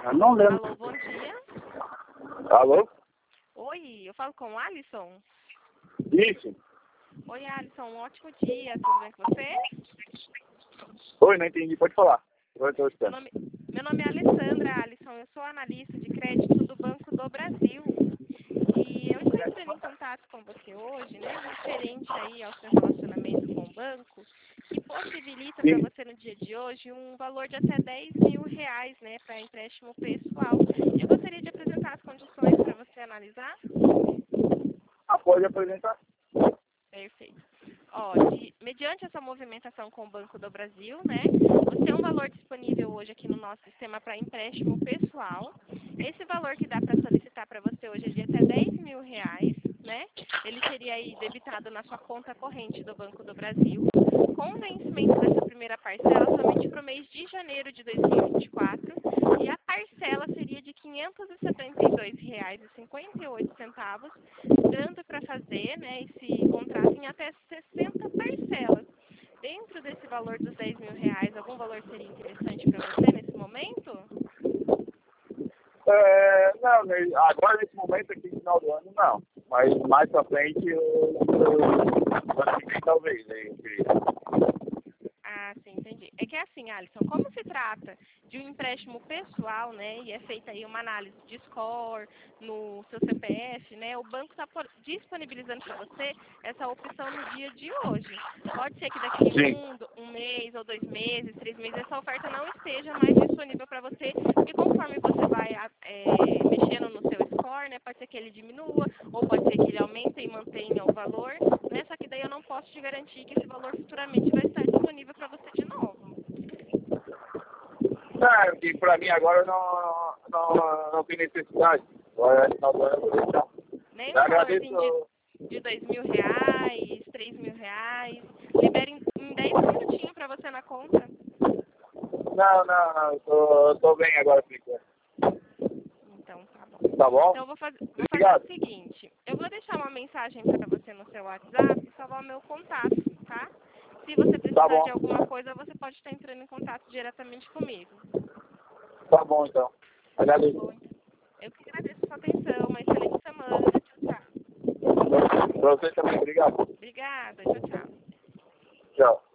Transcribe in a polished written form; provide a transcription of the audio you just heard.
Eu não lembro. Alô, bom dia. Alô? Oi, eu falo com o Alisson. Isso. Oi, Alisson, um ótimo dia. Tudo bem com você? Oi, não entendi. Pode falar. Agora eu tô Meu nome é Alessandra, Alisson. Eu sou analista de crédito do Banco do Brasil. E eu estou entrando em contato com você hoje, né, referente aí ao seu relacionamento com o banco, que possibilita para você no dia de hoje um valor de até R$ 10.000, né, para empréstimo pessoal. E eu gostaria de apresentar as condições para você analisar. Pode apresentar. Perfeito. Ó, mediante essa movimentação com o Banco do Brasil, né, você tem um valor disponível hoje aqui no nosso sistema para empréstimo pessoal. Esse valor que dá para solicitar para você hoje é de até R$ 10.000, né? Ele seria aí debitado na sua conta corrente do Banco do Brasil, com o vencimento dessa primeira parcela somente para o mês de janeiro de 2024, e a parcela seria de R$ 572,58, dando para fazer, né, esse contrato em até 60 parcelas. Dentro desse valor dos R$ 10.000, algum valor seria interessante para você nesse momento? Não, agora nesse momento aqui, no final do ano, não. Mas mais pra frente, talvez. Ah, sim, entendi. É que é assim, Alisson, como se trata de um empréstimo pessoal, né, e é feita aí uma análise de score no seu CPF, né, o banco está disponibilizando para você essa opção no dia de hoje. Pode ser que daqui um mês ou 2 meses, 3 meses, essa oferta não esteja mais disponível para você, e conforme você vai mexendo no seu score, né, pode ser que ele diminua, ou pode ser que ele aumente e mantenha o valor, né, só que daí eu não posso te garantir que esse valor futuramente vai estar disponível para você de novo. Não, que pra mim agora não tem necessidade. Agora no final do ano eu vou deixar. Nem Eu um agradeço. valorzinho de R$ 2.000, R$ 3.000. Libera em 10 minutinhos para você na conta. Não. Eu tô bem agora, por enquanto. Então, tá bom. Tá bom? Então, eu vou fazer o seguinte. Eu vou deixar uma mensagem para você no seu WhatsApp e salvar o meu contato, tá? Se você precisar de alguma coisa, você pode estar entrando em contato diretamente comigo. Tá bom, então. Agradeço. Bom, eu que agradeço a sua atenção. Uma excelente semana. Tchau, tchau. Pra você também, obrigado. Obrigada. Tchau, tchau. Tchau.